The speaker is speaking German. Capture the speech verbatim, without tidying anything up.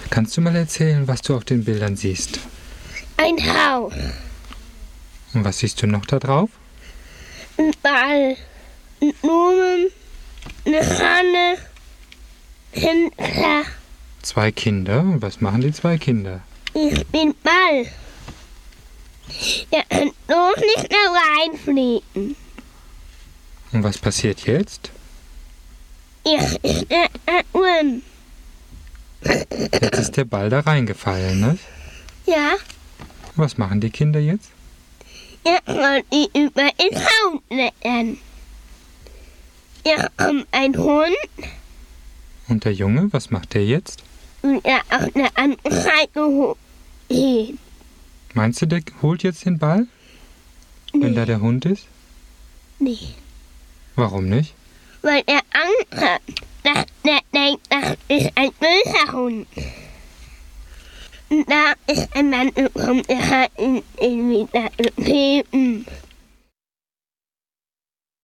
Kannst du mal erzählen, was du auf den Bildern siehst? Ein Haus, Und was siehst du noch da drauf? ein Ball, ein Blumen, eine Hahn, Kinder. Zwei Kinder. Und was machen die zwei Kinder? Ich bin Ball. Der kann bloß nicht mehr reinfliegen. Und was passiert jetzt? Ich bin da drin. Jetzt ist der Ball da reingefallen, ne? Ja, Was machen die Kinder jetzt? jetzt wollen die über den Haus klettern. Ja, kommt ein Hund Und der Junge, was macht der jetzt? und er auf eine andere Seite hoch. Meinst du, der holt jetzt den Ball, wenn da Nee, der Hund ist? nee. Warum nicht? Weil er Angst hat, dass der denkt, das ist ein böser Hund. Und da ist ein Mann gekommen, der hat ihn, ihn wieder gegeben.